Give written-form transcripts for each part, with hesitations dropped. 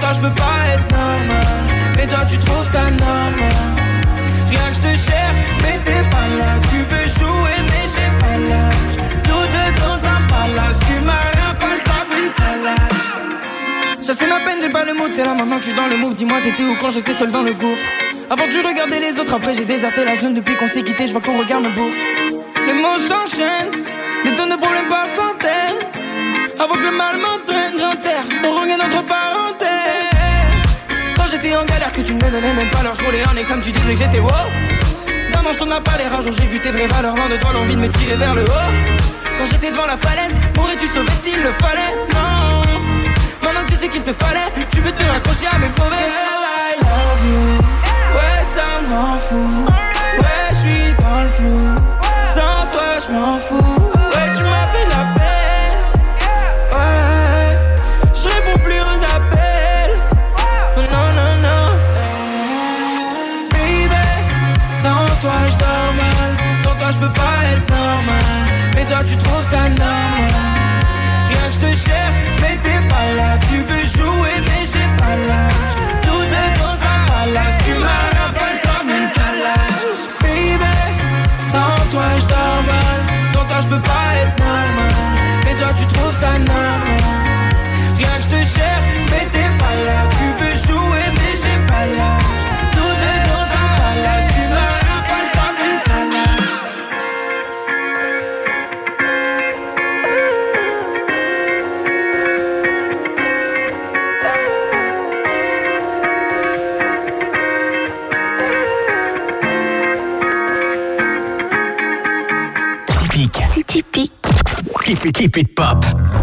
toi je peux pas être normal, mais toi tu trouves ça normal. Rien que je te cherche, mais t'es pas là. Tu veux jouer, mais j'ai pas l'âge. Nous deux dans un palace, tu m'as rafale comme une calage. Chasser ma peine, j'ai pas le mot, t'es là maintenant que je suis dans le move. Dis-moi t'étais où quand j'étais seul dans le gouffre? Avant tu regardais les autres, après j'ai déserté la zone. Depuis qu'on s'est quitté, je vois qu'on regarde me bouffe. Les mots s'enchaînent, des tonnes de problèmes par centaines. Avant que le mal m'entraîne, j'enterre, on regagne entre parenthèses. Quand j'étais en galère, que tu ne me donnais même pas l'heure, je roulais en examen, tu disais que j'étais wow. Maman, je t'en as pas l'air, un jour j'ai vu tes vraies valeurs. Loin de toi l'envie de me tirer vers le haut. Quand j'étais devant la falaise, pourrais-tu sauver s'il le fallait? Non. Maintenant que tu sais qu'il te fallait, tu veux te raccrocher à mes mauvais. Girl, I love you. Ouais, ça me rend fou. Ouais, je suis dans le flou. Sans toi, je m'en fous. Ouais, tu m'as fait de la peine. Ouais, je réponds plus aux appels. Non, non, non. Baby, sans toi, je dors mal. Sans toi, je peux pas être normal. Mais toi, tu trouves ça normal. Rien que je te cherche, mais t'es pas là. Tu veux jouer, mais j'ai pas l'âge. Nous deux dans un palace, tu m'as rafale comme une calage. Baby, sans toi je dors mal. Sans toi je peux pas être normal. Mais toi tu trouves ça normal. Rien que je te cherche, mais t'es pas là. Tu veux jouer, mais j'ai pas l'âge. Nous deux dans un palace, tu m'as rafale comme une calage. Keep it pop.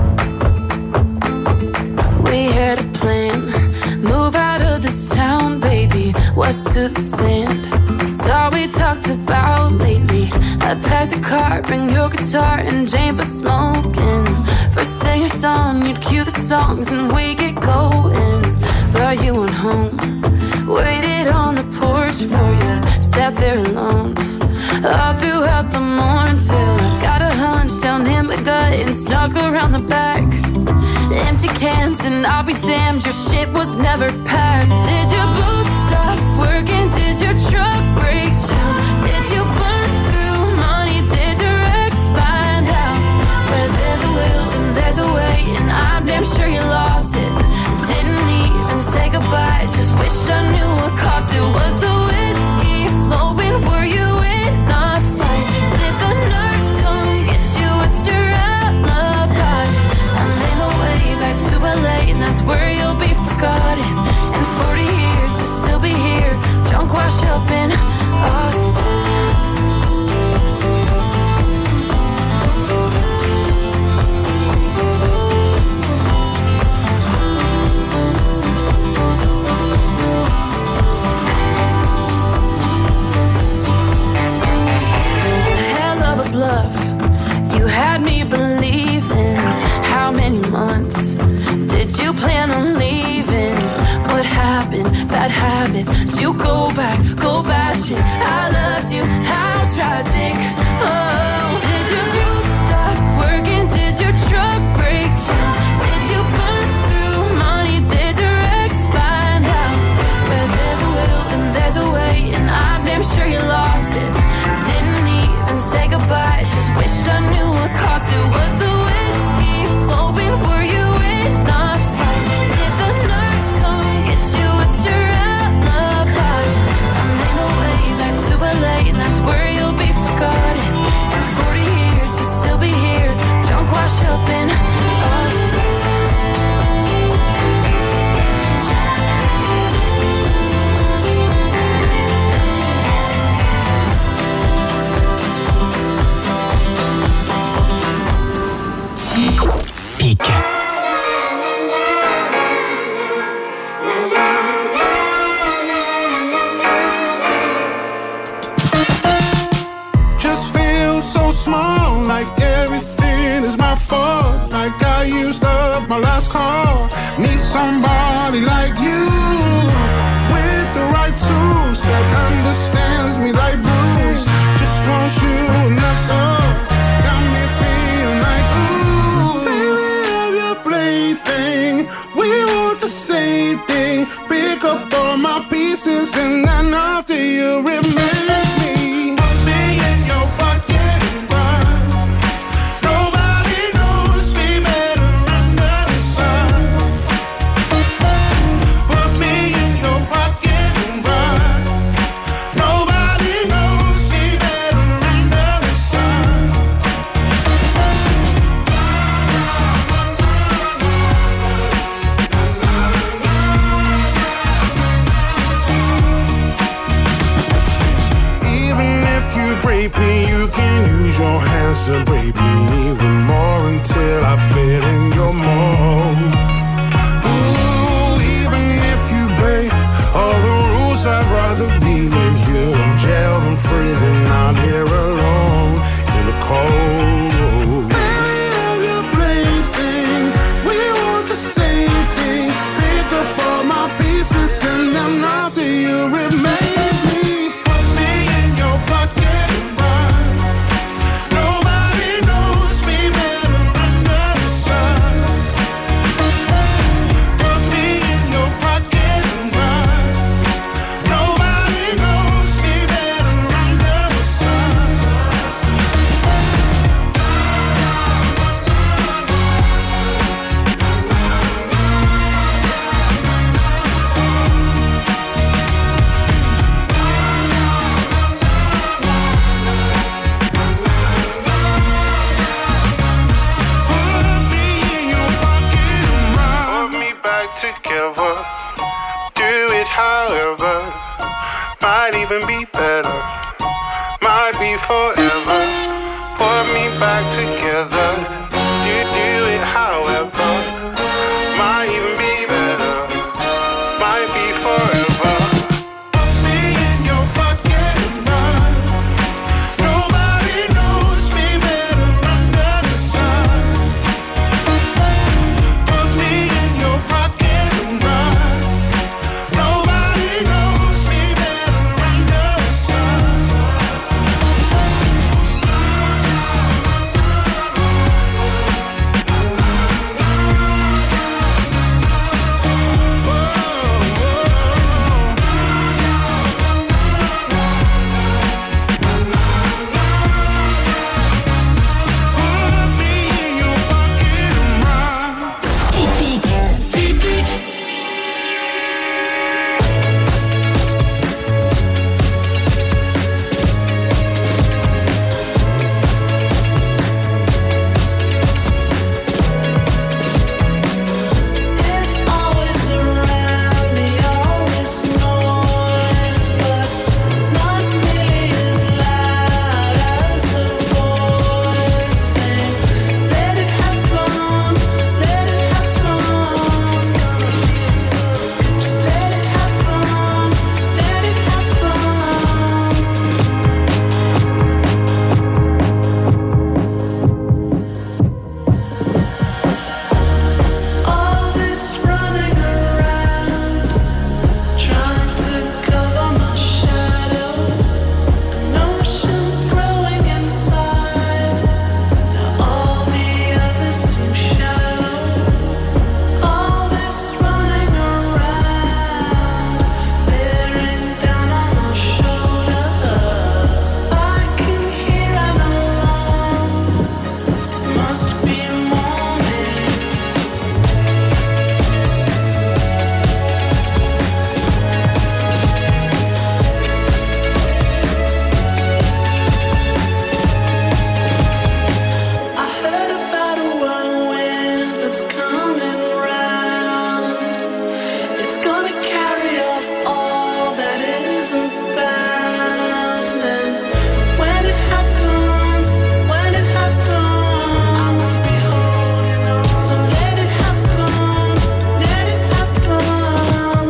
We had a plan, move out of this town, baby, west to the sand. It's all we talked about lately. I packed a car, bring your guitar and Jane for smoking. First thing at dawn, you'd cue the songs and we get going. But you went home, waited on the porch for you, sat there alone. All throughout the morning till I got a hunch down in my gut and snuck around the back. Empty cans and I'll be damned, your shit was never packed. Did your boots stop working? Did your truck break down? Did you burn through money? Did your ex find out? Where there's a will and there's a way, and I'm damn sure you lost it. Didn't even say goodbye, just wish I knew what cost it. Was the whiskey flowing? Were you in a fight? Did the nurse come get you? What's your alibi? I made my way back to LA, and that's where you'll be forgotten. In 40 years you'll still be here, drunk, washed up in Austin. Bluff, you had me believing. How many months did you plan on leaving? What happened? Bad habits. Did you go back, go bashing? I loved you, how tragic. Oh, did your group stop working? Did your truck break down? Did you burn through money? Did your ex find out? Where there's a will and there's a way, and I'm damn sure you lost it. Didn't even say goodbye, just wish I knew what cost it. Was the whiskey flowing? Were you in a fight? Did the nurse come get you? What's your alibi? I made my way back to LA, and that's where you'll be forgotten. In 40 years you'll still be here, drunk, washed up in Austin. Just feel so small, like everything is my fault. Like I used up my last call. Need somebody like you, with the right tools, that understands me like blues. Just want you and that's all. Got me feeling like, ooh, baby, I'm your plaything. We want the same thing. me. Pick up all my pieces and then after you remain me. Put me in your pocket and run. Nobody knows me better under the sun. Put me in your pocket and run. Nobody knows me better under the sun. Even if you break me, you can use your hands to break me even more until I fit in your mold. Ooh, even if you break all the rules, I'd rather be with you in jail than freezing out here alone in the cold. Baby, I'm your plaything. We want the same thing. Pick up all my pieces and then after you remain me. Put me in your pocket and run. Nobody knows me better under the sun. Put me in your pocket and run. Nobody knows me better under the sun. Put me in your pocket and run. Put me back together. Do it however. Might even be better. Might be forever. Put me back together. Do it however. Might even be better. Might be forever. Put me in your pocket and run. Nobody knows me better under the sun. Put me in your pocket and run. Nobody knows me better under the sun. Put me in your pocket and run. It's always around me, all this noise, but not nearly as loud as the voice saying, let it happen, let it happen. It's gonna feel so good, just let it happen, let it happen. All this running around, trying to cover my shadow, an ocean growing inside. Now all the others seem shallow. All this running around, bearing down on my shoulders. I can hear an alarm. It must be morning. I heard about a whirlwind that's coming round. It's gonna carry off all that isn't bound. And when it happens, I must be holding on. So let it happen, let it happen.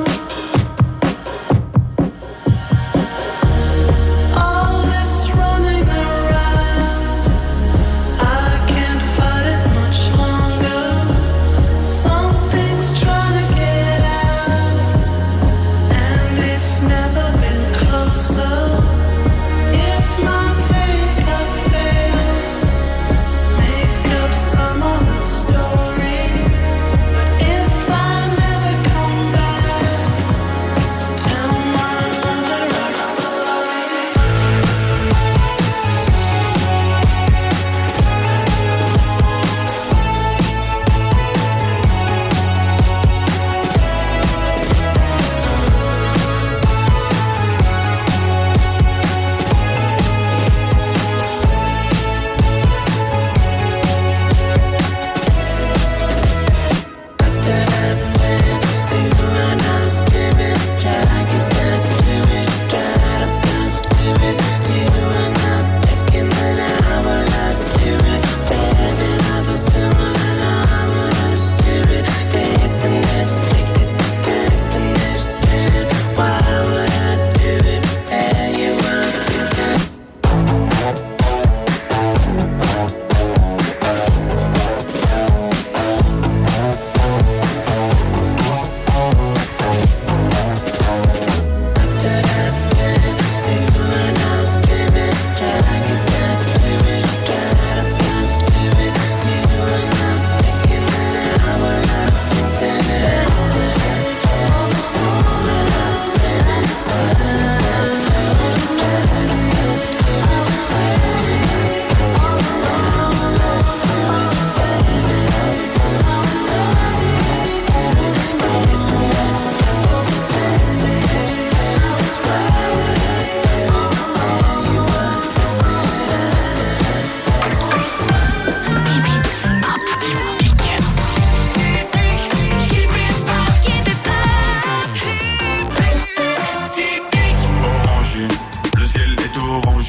All this running around, I can't fight it much longer. Something's trying to get out, and it's never been closer.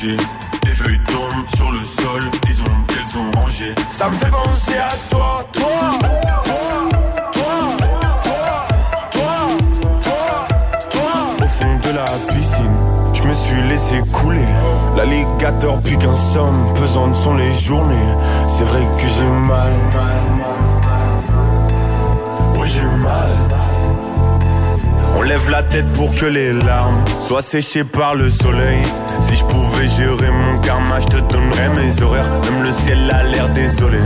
orangé. Les feuilles tombent sur le sol, disons qu'elles sont rangées. Ça me fait penser à toi, toi. Au fond de la piscine, je me suis laissé couler. L'alligator puis qu'un somme, pesantes sont les journées. C'est vrai que j'ai mal. Ouais, j'ai mal. On lève la tête pour que les larmes soient séchées par le soleil. Si je pouvais gérer mon karma, je te donnerais mes horaires. Même le ciel a l'air désolé.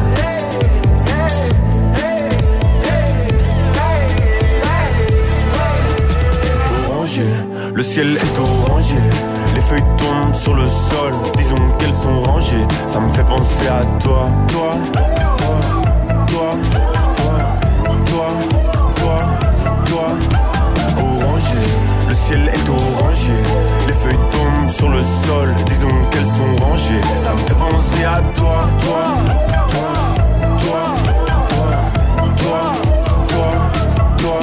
Orangé, le ciel est orangé. Les feuilles tombent sur le sol, disons qu'elles sont rangées. Ça me fait penser à toi, toi, toi, toi, toi, toi. Orangé, le ciel est orangé. Les feuilles tombent sur le sol, disons qu'elles sont rangées. Ça me fait penser à toi, toi, toi, toi, toi, toi, toi.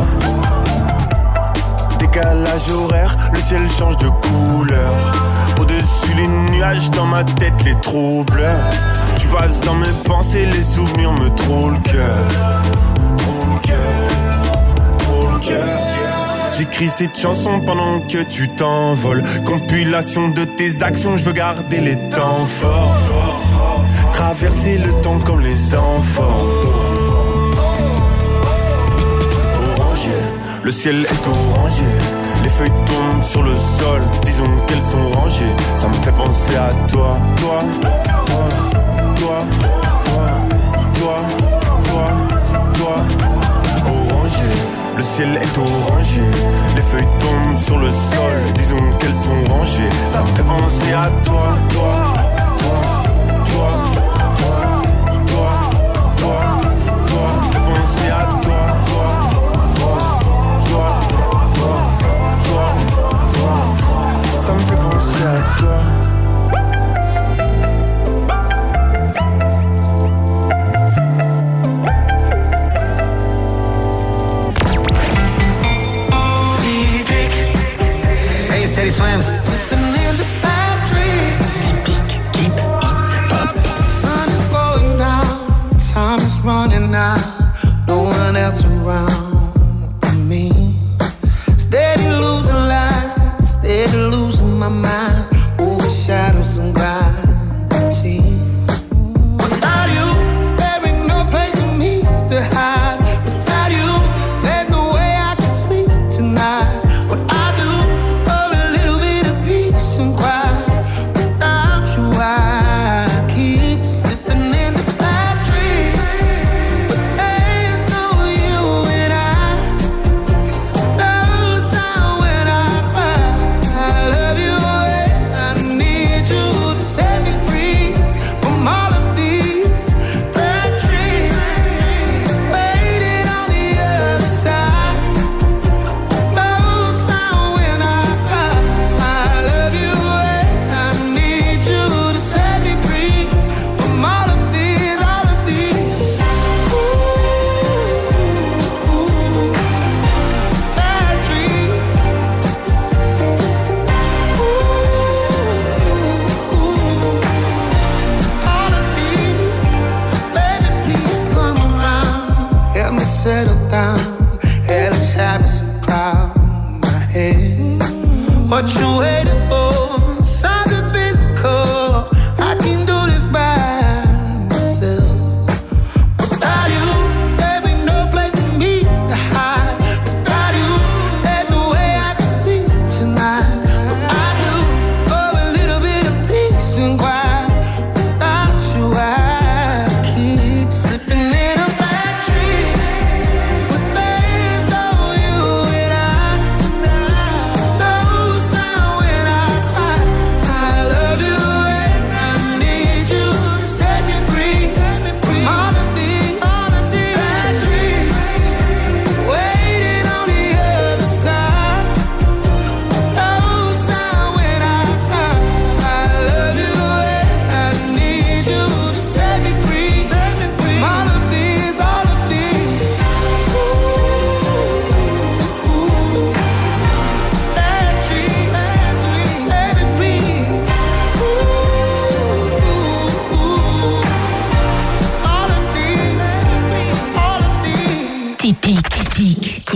Décalage horaire, le ciel change de couleur. Au-dessus les nuages, dans ma tête les troubles. Tu passes dans mes pensées, les souvenirs me trouvent le cœur. Trop le cœur, trop le cœur. J'écris cette chanson pendant que tu t'envoles. Compilation de tes actions, je veux garder les temps forts. Traverser le temps comme les enfants. Orangé, le ciel est orangé. Les feuilles tombent sur le sol, disons qu'elles sont rangées. Ça me fait penser à toi, toi, toi, toi, toi, toi, toi. Orangé, le ciel est orangé. Les feuilles tombent sur le sol, disons qu'elles sont rangées. Ça me fait penser à toi, toi, toi, toi, toi, toi, toi, toi. Ça me fait penser à toi, toi, toi, toi, toi, toi, toi. Ça me fait penser à toi. Hey, Steady Slams.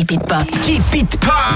Keep It Pop. Keep It Pop.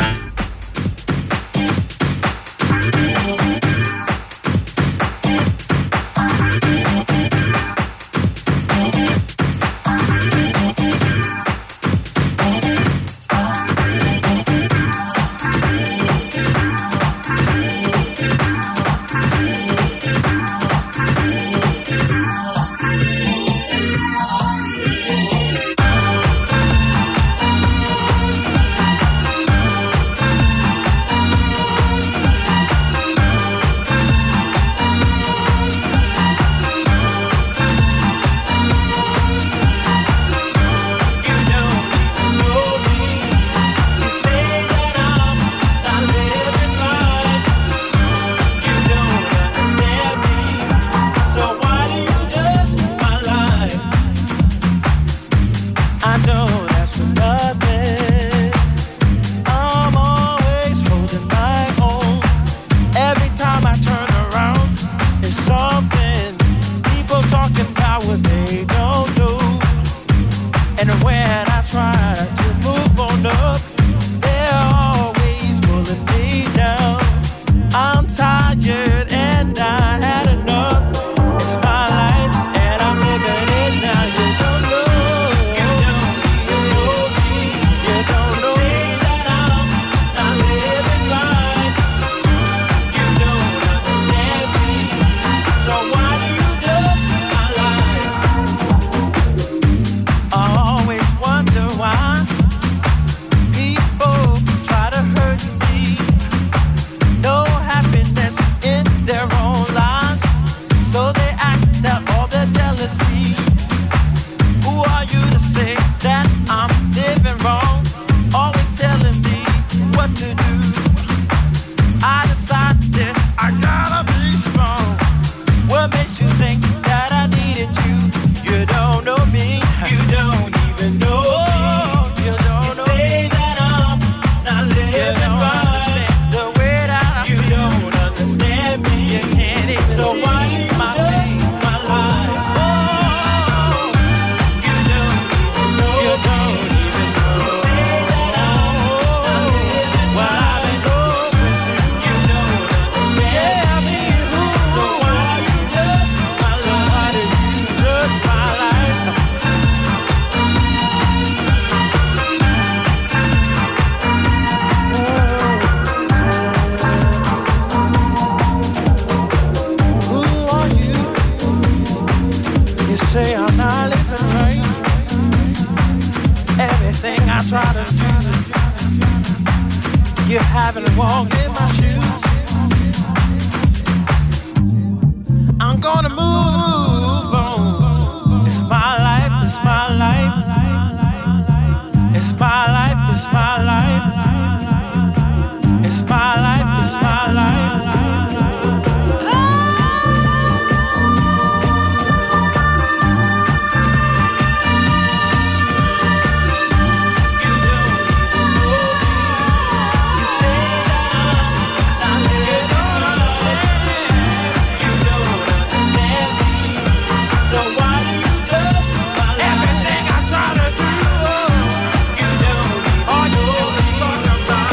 Everything I try to do, you don't even know. All you do is talk about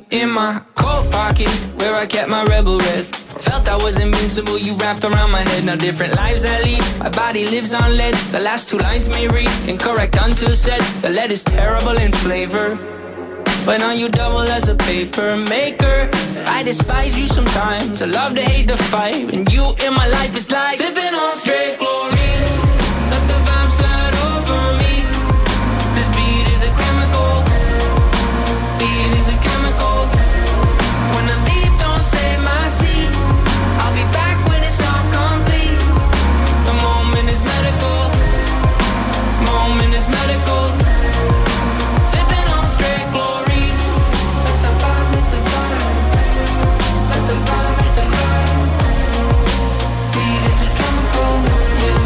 in my coat pocket, where I kept my rebel red. Felt I was invincible, you wrapped around my head. Now different lives I lead, my body lives on lead. The last two lines may read, incorrect until said. The lead is terrible in flavor, but now you double as a paper maker. I despise you sometimes, I love to hate the fight. And you in my life is like sipping on straight glory. Let the vibe slide over me. This beat is a chemical. Beat is a chemical. When I leave, don't save my seat. I'll be back when it's all complete. The moment is medical. Moment is medical. Sipping on straight glory. Let the vibe, let the vibe. Let the vibe, let the vibe. Beat is a chemical, yeah.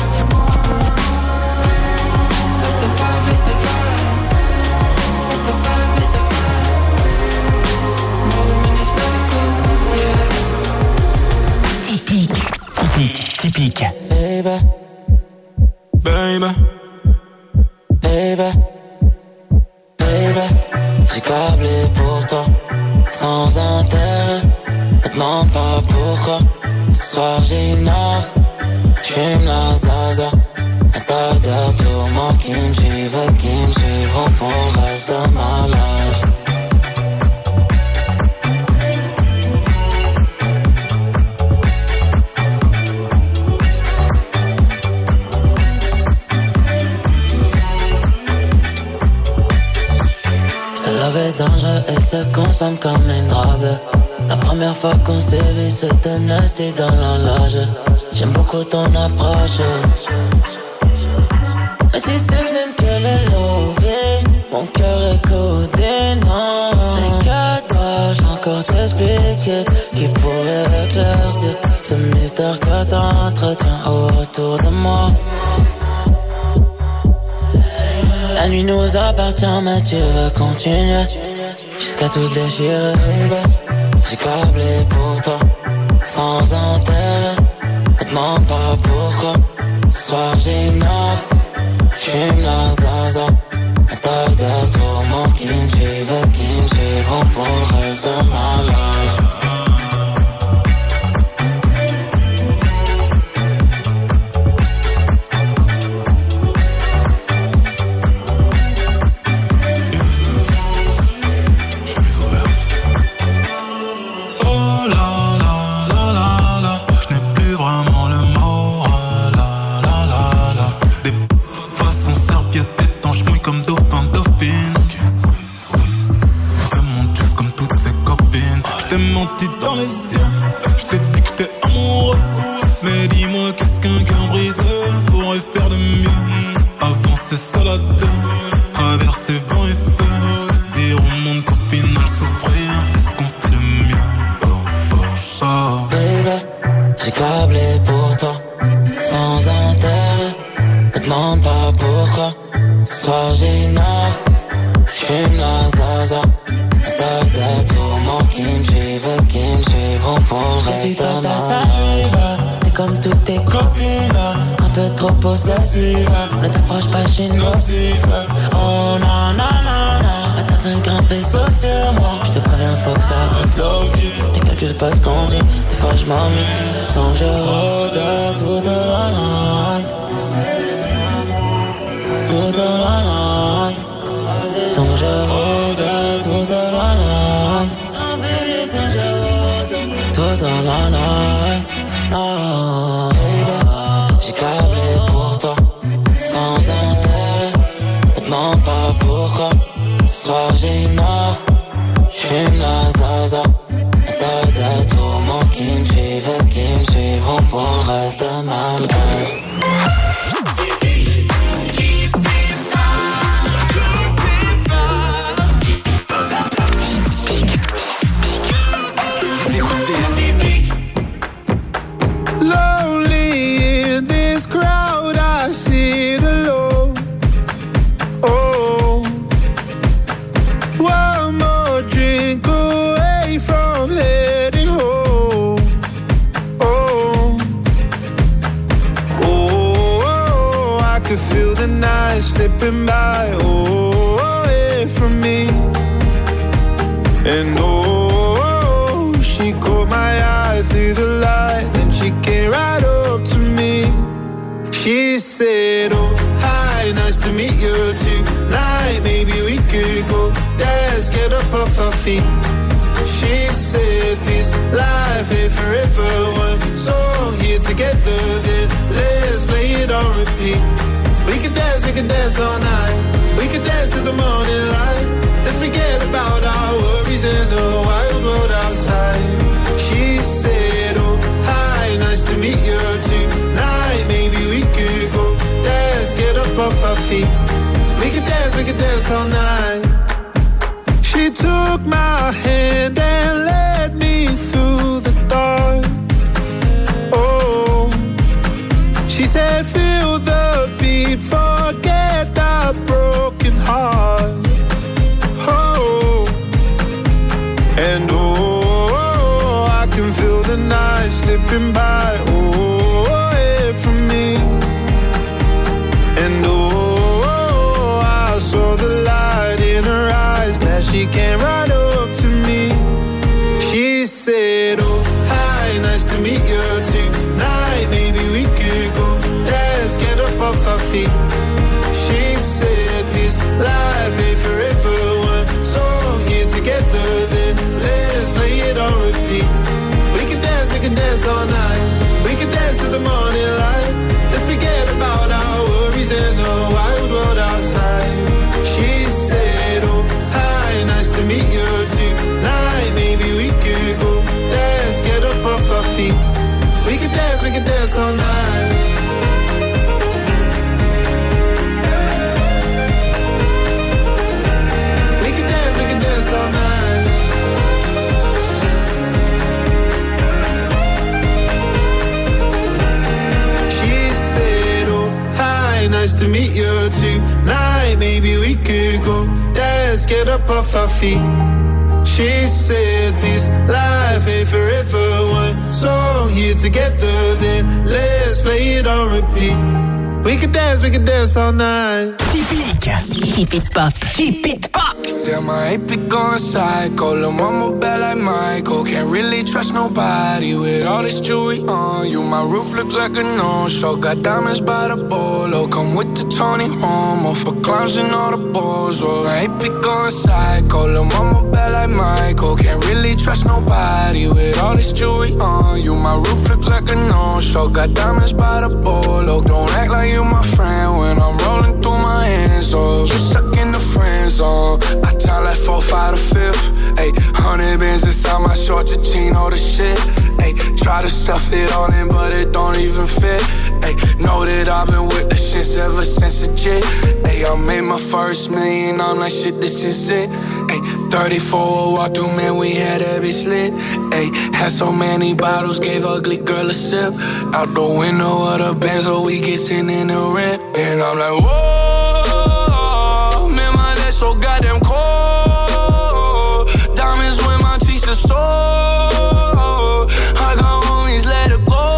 Let the vibe, let the vibe. Let the vibe, let the vibe. Moment is medical, yeah. Typique. Baby, Baby, baby, baby. J'ai câblé pour toi, sans intérêt. Me demande pas pourquoi. Ce soir j'innove, j'fume la zaza. Un tas de tourments qui me suivront pour le reste de ma life. Ce love est dangereux et se consomme comme une drogue. La première fois qu'on s'est vu, c'était nasty dans l'horloge. J'aime beaucoup ton approche. Mais tu sais que je n'aime que les lovés. Mon cœur est codé, non. Mais que dois-je encore t'expliquer qui pourrait éclaircir ce mystère que t'entretiens autour de moi? La nuit nous appartient, mais tu veux continuer jusqu'à tout déchirer, baby. J'ai câblé pour toi, sans intérêt. Me demande pas pourquoi. Ce soir j'innove, j'fume la zaza. Un tas de tourments qui me suivront pour le reste de ma life. dans les yeux. Je t'ai dit que j'étais amoureux, mais dis-moi qu'est-ce qu'un cœur brisé pourrait faire de mieux. Avancer seul à deux, traverser vent et feu, dire au monde qu'au final souffrir, est-ce qu'on fait de mieux? Oh, oh, oh. Baby, j'ai câblé pour toi, sans intérêt. Me demande pas pourquoi. Ce soir j'innove, j'fume la zaza. T'as des tourments qui me suivront pour le reste de ma vie. T'es comme toutes tes copines, un peu trop possessive. Ne t'approche pas, j'suis nocive. Oh non, non, non, non. T'as fait grimper sauf sur moi. J'te préviens, faut que ça reste low-key. Les calculs pas ce qu'on dit, des fois j'm'ennuie. Tant que je rôde toute la night, toute la night. Tant que je rôde toute la night, oh baby, tant que je rôde toute la night, oh baby. J'ai câblé pour toi, sans intérêt. Me demande pas pourquoi. Ce soir j'innove, j'fume la zaza. T'as des tourments qui me suivront pour le reste de ma life. Slipping by, away from me. And her feet. She said this life ain't forever. One song here together, then let's play it on repeat. We can dance all night. We can dance to the morning light. Let's forget about our worries and the wild world outside. She said, oh, hi, nice to meet you tonight. Maybe we could go dance, get up off our feet. We can dance all night. She took my hand and led me through the dark. Oh, she said, feel the beat, forget our broken heart. Oh, and oh, I can feel the night slipping by. Oh, away from me. And oh, I saw the light in her eyes. Glad she came right up to me. She said, oh, hi, nice to meet you tonight. Maybe we could go dance, get up off our feet. She said this life ain't forever. One song here together, then let's play it on repeat. We can dance all night. We can dance to the morning light. Let's forget about our worries and the wild world outside. She said, oh, hi, nice to meet you tonight. Maybe we could go dance, get up off our feet. We can dance all night. We can dance all night. She said, oh, hi, nice to meet you tonight. Maybe we could go dance, get up off our feet. She said this life ain't forever. One song here together, then let's play it on repeat. We can dance all night. Typique. Keep it pop. Keep it pop. Damn, I ain't be going psycho. Lil' mama bad like Michael. Can't really trust nobody with all this jewelry on you. My roof look like a no-show. Got diamonds by the bolo. Come with the Tony Romo for clowns and all the balls. Oh, I ain't be going psycho. Lil' mama bad like Michael. Can't really trust nobody with all this jewelry on you. My roof look like a no-show. Got diamonds by the bolo. Don't act like you my friend when I'm rolling through my hands. Oh, you stuck in the friend zone. I time like 4, 5 to 5th. Ayy, 100 bands inside my shorts, a chino, the shit. Ayy, try to stuff it all in, but it don't even fit. Ayy, know that I've been with the shits ever since a jit. Ayy, I made my first million, I'm like, shit, this is it. Ayy, 34 walk through, man, we had that bitch lit. Ayy, had so many bottles, gave ugly girl a sip. Out the window of the Benz, so we get sitting in the rent. And I'm like, whoa, man, my legs so goddamn cold. Diamonds when my teeth are sore. I got homies, let it go.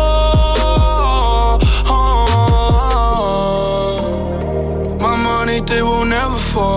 My money, they will never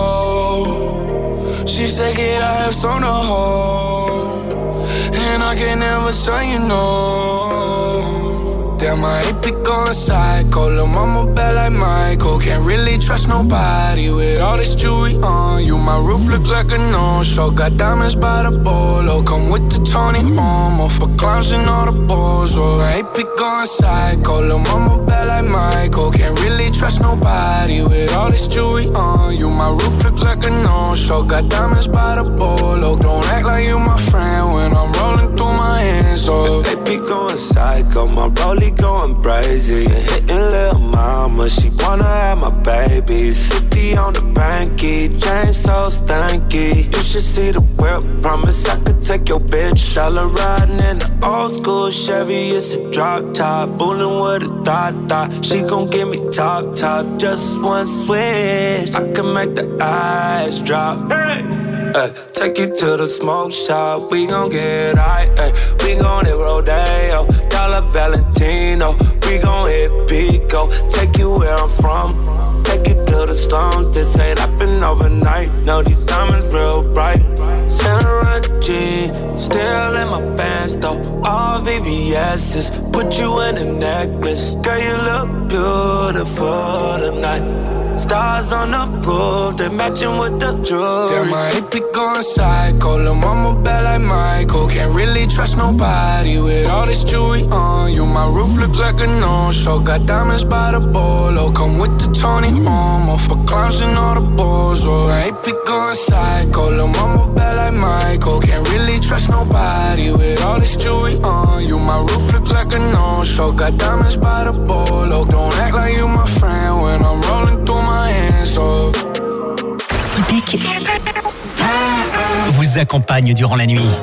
fall. She said, kid, I have some to hold. And I can never tell you no. Damn, I ain't be going psycho. Lil' mama bad like Michael. Can't really trust nobody with all this jewelry on you. My roof look like a no-show. Got diamonds by the bolo. Come with the Tony Romo for clowns and all the balls. Oh, I ain't be going psycho. Lil' mama bad like Michael. Can't really trust nobody with all this jewelry on you. My roof look like a no-show. Got diamonds by the bolo. Don't act like you my friend when I'm rolling through my hands. Oh, they be going psycho. My rollie going crazy. Hitting lil' mama, she wanna have my babies. 50 on the banky, chain so stanky. You should see the whip, promise I could take your bitch. All her riding in the old school Chevy, it's a drop top. Bullin' with a thought, she gon' give me top, just one switch. I can make the eyes drop. Hey! Take you to the smoke shop, we gon' get high, we gon' hit Rodeo, Dollar Valentino, we gon' hit Pico, take you where I'm from, take you to the slums, this ain't happen overnight, know these diamonds real bright, Saint Laurent jeans, still in my pants though, all VVS VVS's. Put you in a necklace. Girl, you look beautiful tonight. Stars on the roof, they're matching with the jewelry. Damn, my hip be going psycho. Lil' mama bad like Michael. Can't really trust nobody with all this jewelry on you. My roof look like a no-show. Got diamonds by the bolo. Come with the Tony Momo for clowns and all the balls. Oh, my hip be going psycho. Lil' mama bad like Michael. Can't really trust nobody with all this jewelry on you. My roof look like a no-show. Got diamonds by the bolo. Don't act like you my friend when I'm rolling through my hands, oh. Typique vous accompagne durant la nuit.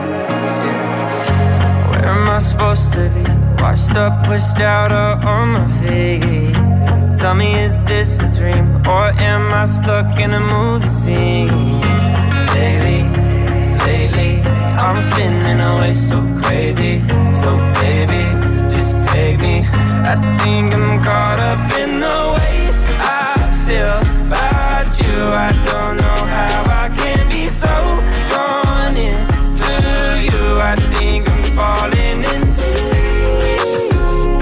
Where am I supposed to be? Washed up, pushed out, or on my feet? Tell me, is this a dream? Or am I stuck in a movie scene? Daily, lately, I'm spinning away so crazy. So baby, just take me. I think I'm caught up in the way I feel about you. I don't know how I can be so drawn into you. I think I'm falling into you.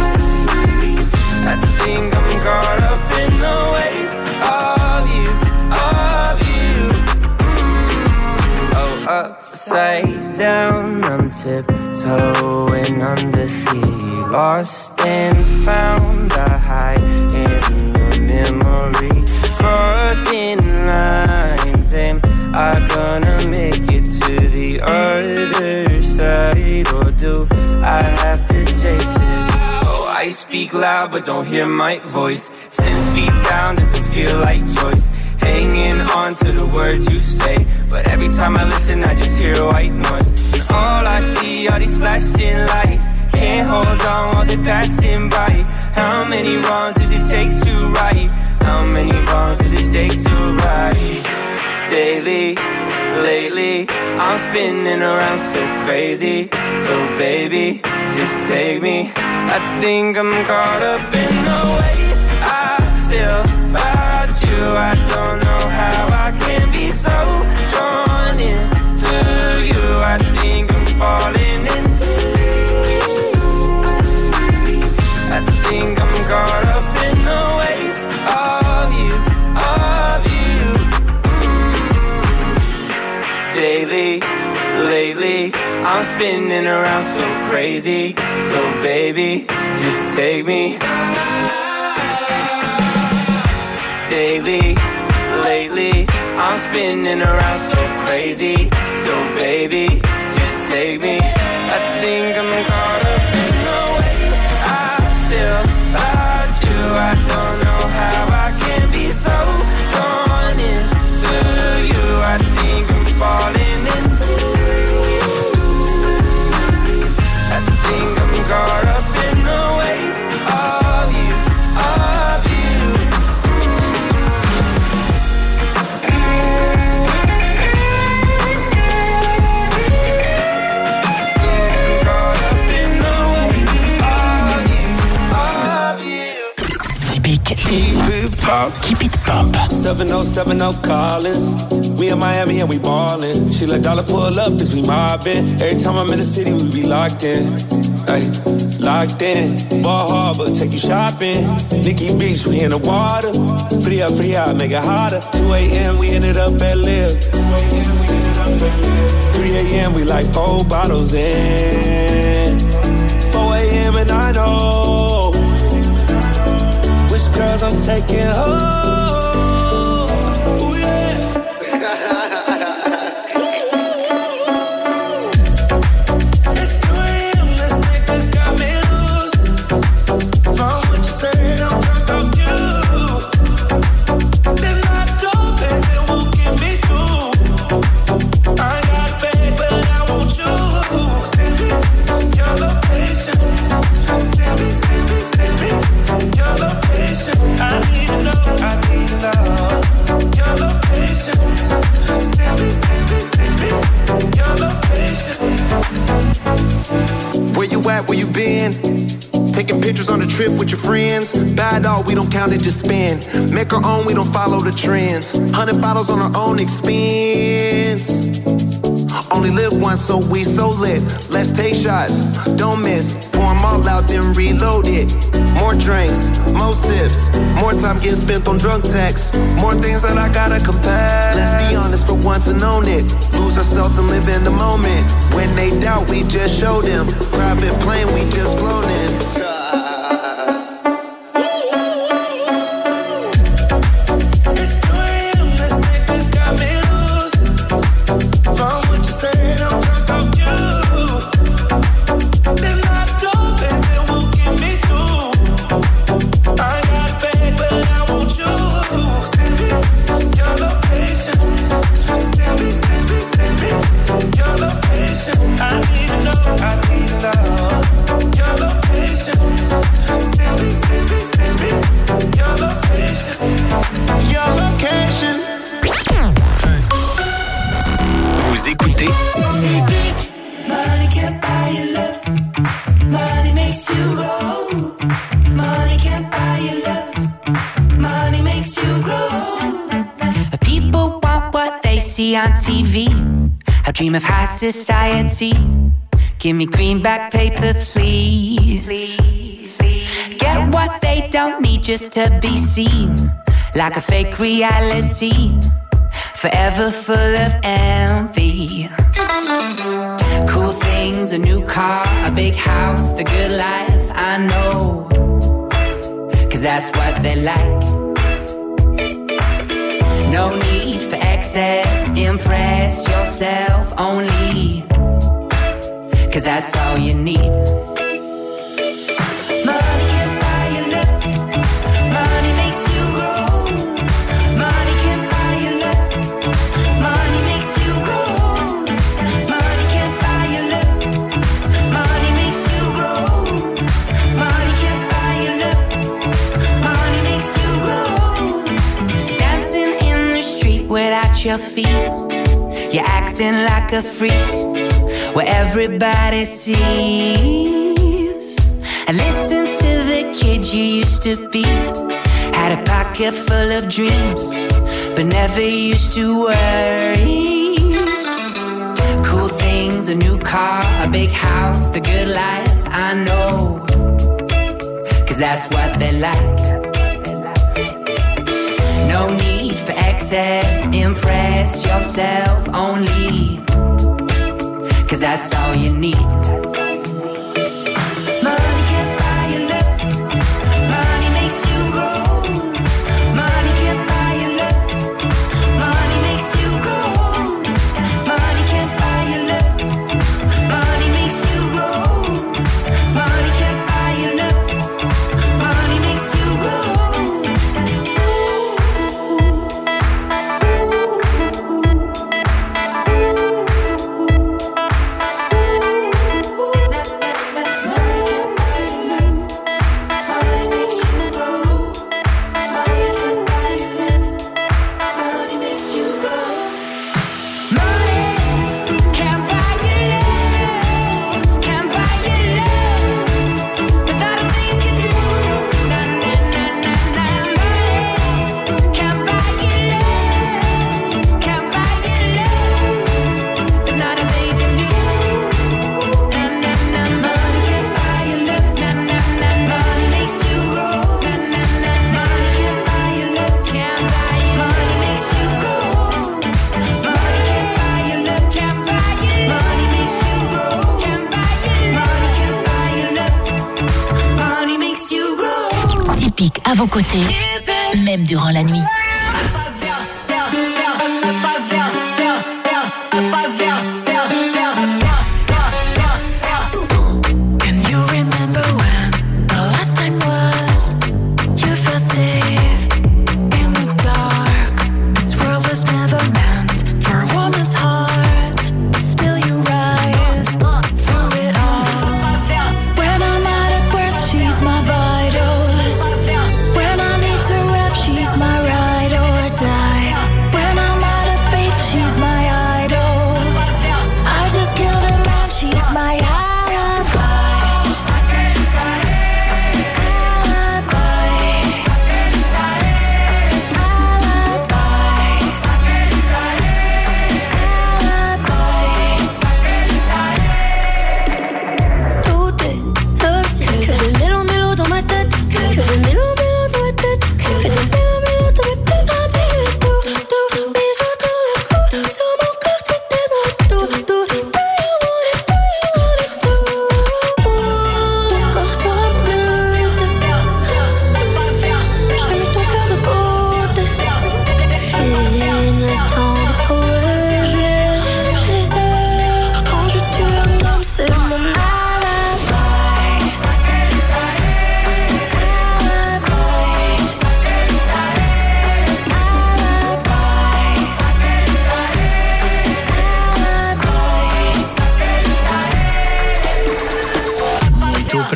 I think I'm caught up in the wave of you, of you. Oh, upside down, I'm tiptoeing undersea. Lost and found, I hide in the memory. Crossing lines, am I gonna make it to the other side? Or do I have to chase it? Oh, I speak loud but don't hear my voice. 10 feet down doesn't feel like choice. Hanging on to the words you say, but every time I listen I just hear white noise. And all I see are these flashing lights. Can't hold on while they're passing by. How many wrongs does it take to right? How many wrongs does it take to right? Daily, lately, I'm spinning around so crazy. So baby, just take me. I think I'm caught up in the way I feel about you. I don't know how I can be so drawn into you. I think I'm falling into you. I think I'm caught up in the wave of you, of you. Daily, lately, I'm spinning around so crazy. So baby, just take me. Daily, lately, I'm spinning around so crazy. So baby, just take me. I think I'm caught up in the way I feel about you. I don't know how I can be so drawn into you. I think I'm falling into you. I think I'm caught up in the wave of you, of you. Keep it pop. 7070 Collins. We in Miami and we ballin'. She let dollar pull up as we mobbin'. Every time I'm in the city, we be locked in. Ay, locked in. Ball Harbor, take you shopping. Nikki Beach, we in the water. Fria, make it hotter. 2 a.m. we ended up at Live. 3 a.m. we like 4 bottles in. 4 a.m. and I know which girls I'm taking home. Ooh, yeah. It's 2 a.m. This nigga got me loose. From what you said, I'm drunk off you. Then I don't bet it won't get me through. I got bad, but I want you. Send me your location. Send me your location. I need to know your location. Send me your location. Where you at, where you been? Taking pictures on the trip with your friends. Bad dog, we don't count it, just spend. Make our own, we don't follow the trends. 100 bottles on our own expense. Only only live once, so we so lit. Let's take shots, don't miss. Pour them all out, then reload it. More drinks, more sips. More time getting spent on drunk texts. More things that I gotta confess. Let's be honest for once and own it. Lose ourselves and live in the moment. When they doubt, we just show them. Private plane, we just flown in. On TV, I dream of high society. Give me greenback paper, please. Get what they don't need just to be seen, like a fake reality, forever full of envy. Cool things, a new car, a big house, the good life, I know, 'cause that's what they like. No need for excess, impress yourself only, 'cause that's all you need. Money can buy your love, money makes you grow. Money can buy your love, money makes you grow. Money can buy your love, money makes you grow. Money can buy your love, money makes you grow. Dancing in the street without your feet, you're acting like a freak where everybody sees. And listen to the kid you used to be. Had a pocket full of dreams, but never used to worry. Cool things, a new car, a big house, the good life, I know, 'cause that's what they like. No need for excess, impress yourself only, 'cause that's all you need. Money can buy your love, money makes you grow. Money can buy your love, money makes you grow. Money can buy your love, money makes you grow. Money can buy your love, money makes you grow. À vos côtés, même durant la nuit. Can you remember when the last time was you felt safe in the dark? This world was never meant for a woman's heart, but still you rise through it all. When I'm out of breath, she's my vitals. When I need to rest, she's my ride.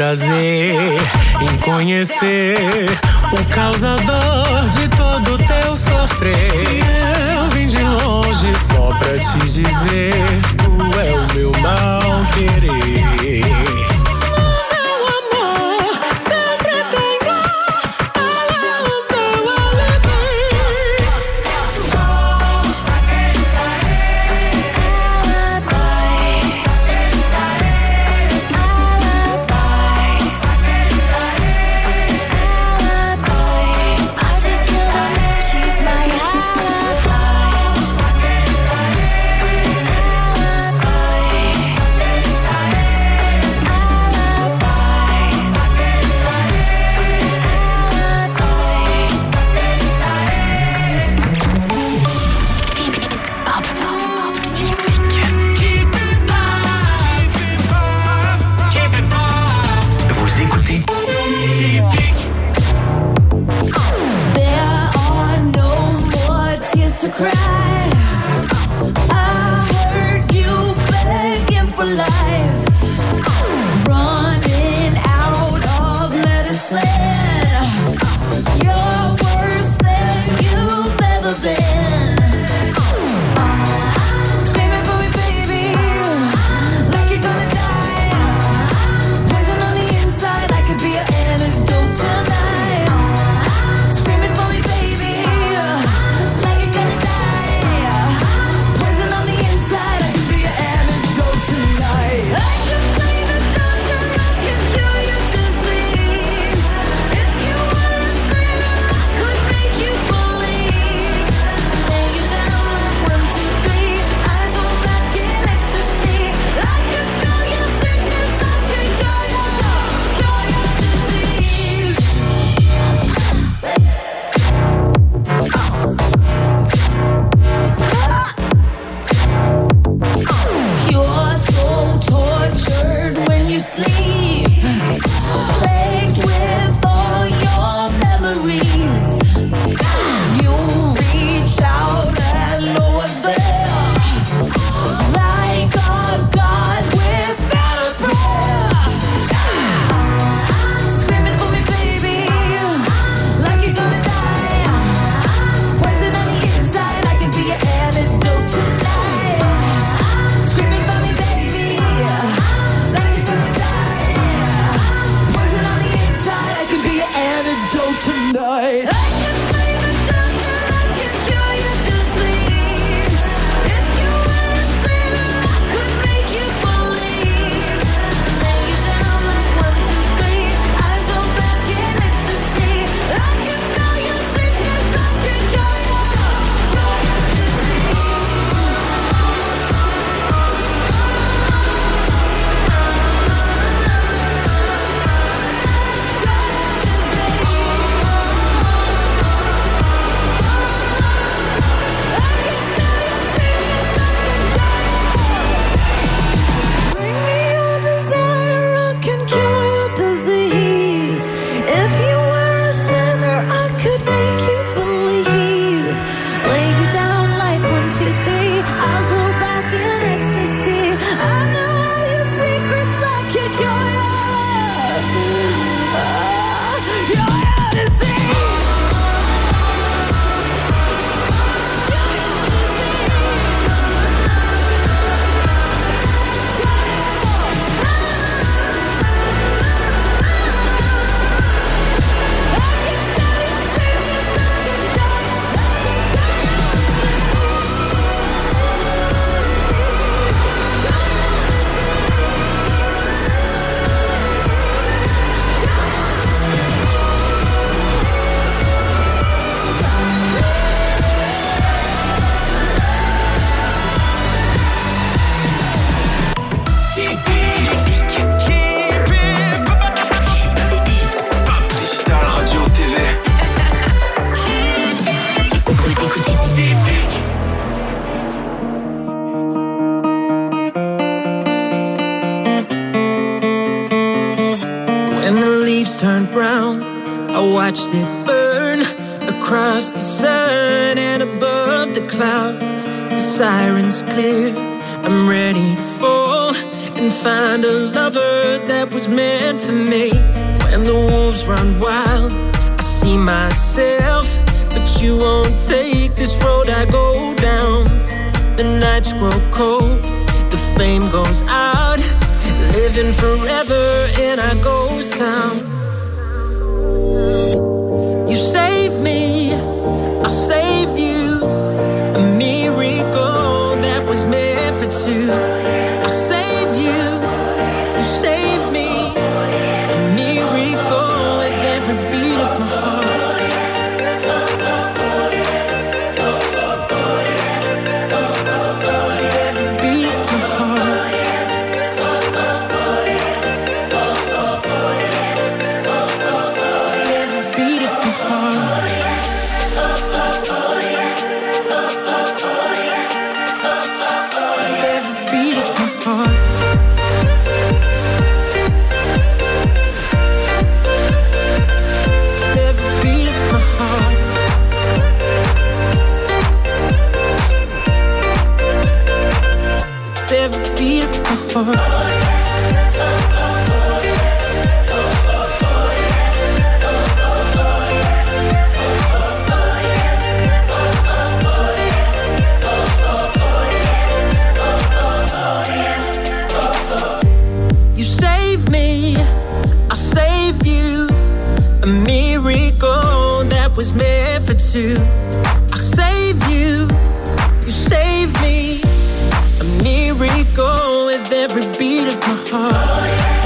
prazer em conhecer o causador de todo teu sofrer. Eu vim de longe só pra te dizer, tu é o meu mal querer. turned brown. I watched it burn across the sun and above the clouds. The sirens clear, I'm ready to fall and find a lover that was meant for me. When the wolves run wild, I see myself, but you won't take this road I go down. The nights grow cold, the flame goes out, living forever in our ghost town. You save me, I'll save you, a miracle that was meant for two. I'll save you, you save me, a miracle with every beat of my heart. You save me, I'll save you, a miracle that was meant for two. I'll save you, you save me, a miracle with every beat of my heart.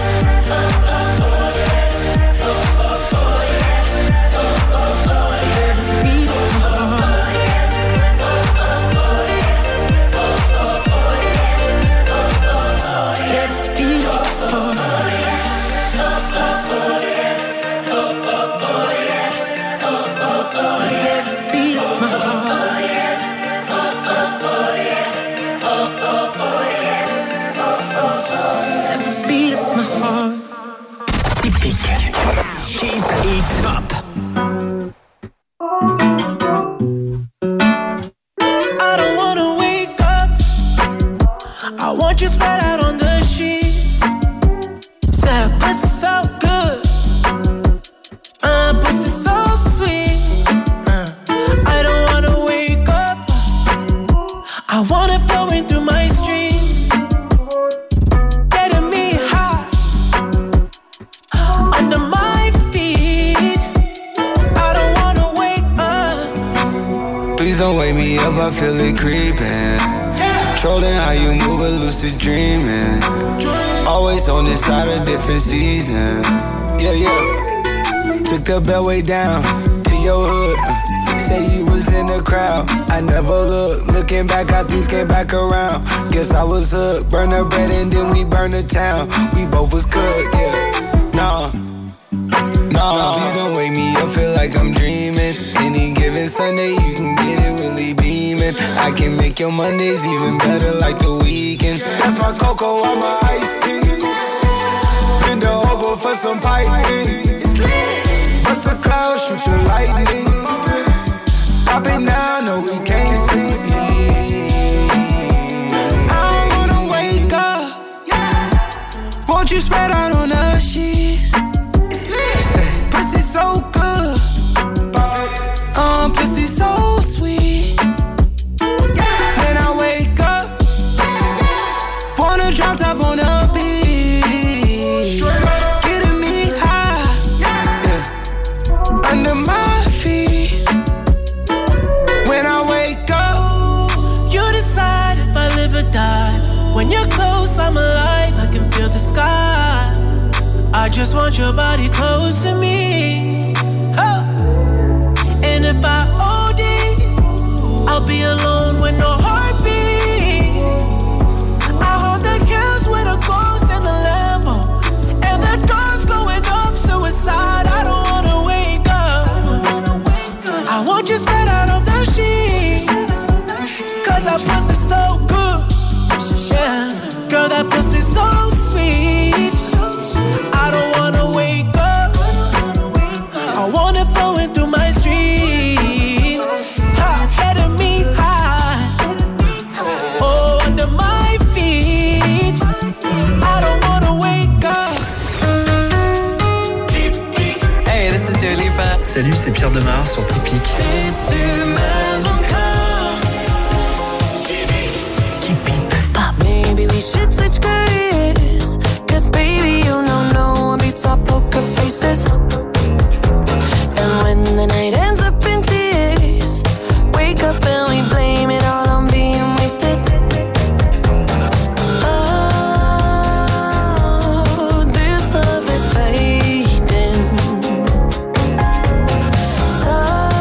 I feel it creeping. Controlling how you move, a lucid dreaming. Always on this side of different season. Yeah, yeah. Took the beltway down to your hood. Say you was in the crowd. I never looked. Looking back, how things came back around. Guess I was hooked. Burn the bread and then we burn the town. We both was cooked, yeah. Nah. Please don't wake me up, feel like I'm dreaming. Any given Sunday, you can get it really beaming. I can make your Mondays even better like the weekend. That's my cocoa on my ice tea. Bend her over for some piping. Bust the clouds, shoot the lightning. Pop it now, no we can't sleep. I don't wanna wake up. Won't you spread out on the sheets? Pussy so good, pussy so sweet. When I wake up, wanna drop top on the beach, getting me high, yeah. Under my feet. When I wake up, you decide if I live or die. When you're close, I'm alive. I can feel the sky. I just want your body close to me. Oh. And if I OD, I'll be alone with no heartbeat. I hold the kills with a ghost in the Lambo, and the doors going up, suicide. I don't wanna wake up. I want you spread out on the sheets, cause that pussy's so good. Yeah, girl, that pussy's so sweet. I don't wanna wake up. I want it flowing through my streams, getting me high. Oh, under my feet. I don't Pierre Demar sur Typique. Maybe we should switch careers, 'cause baby you know no one beats our poker faces. And when the night ends up in tears, wake up and we blame it all on being wasted. Oh, this love is fading. So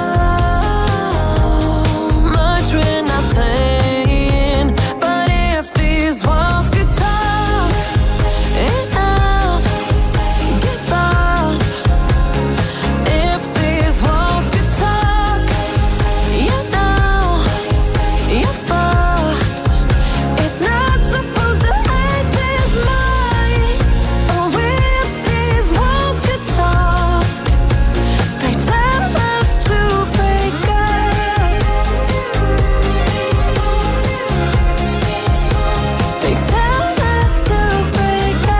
much we're not saying, but if these walls could talk, enough, give up. If these walls could talk, you know, you're fucked. It's not supposed to hurt this much. Oh, if these walls could talk, they tell us to break up. They tell us to break up.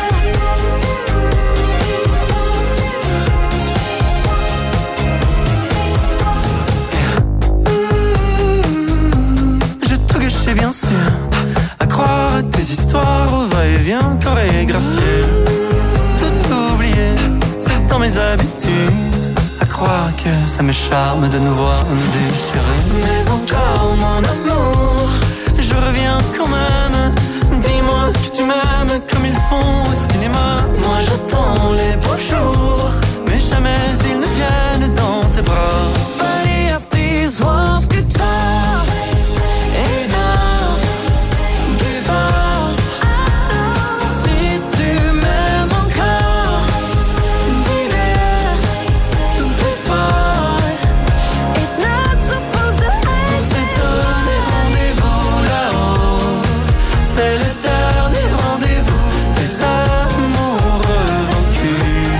J'ai tout gâché bien sûr, à croire à tes histoires au va-et-vient chorégraphié. Tout oublié, c'est dans mes habitudes, à croire que ça me charme de nous voir nous déchirer. Mais encore mon amour, je reviens quand même. Dis-moi que tu m'aimes comme ils font au cinéma. Moi j'attends les beaux jours, mais jamais ils ne viennent dans tes bras. But if these walls could talk, enough, give up. Si tu m'aimes encore, dis-le plus fort. It's not supposed to hurt. On s'est donné rendez-vous là-haut, c'est l'éternel rendez-vous des amoureux vaincus.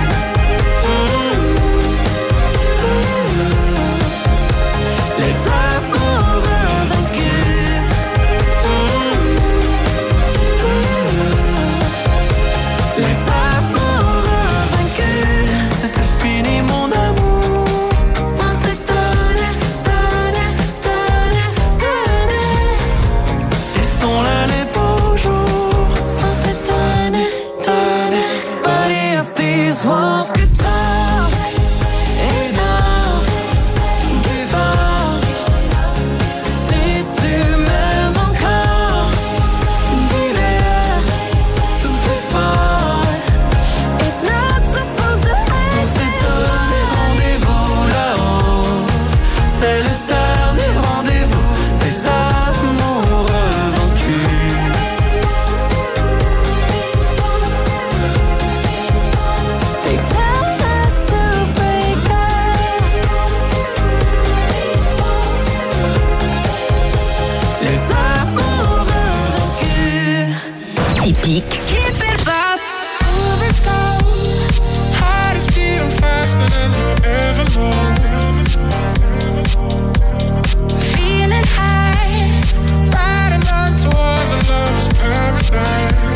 Les amoureux vaincus. Les amoureux vaincus. C'est fini mon amour. On s'est donné, donné, donné, donné. Ils sont là les beaux jours. On s'est donné, donné. But if these walls could talk, enough, give up. Si tu m'aimes encore, dis-le plus fort. It's not supposed to hurt. On s'est donné rendez-vous là-haut, c'est l'éternel rendez-vous des amoureux vaincus. They tell us to break up. Les amoureux vaincus. Typique. Keep it up. Moving slow, heart is beating faster than you ever know. Feeling high, riding on towards a lover's paradise.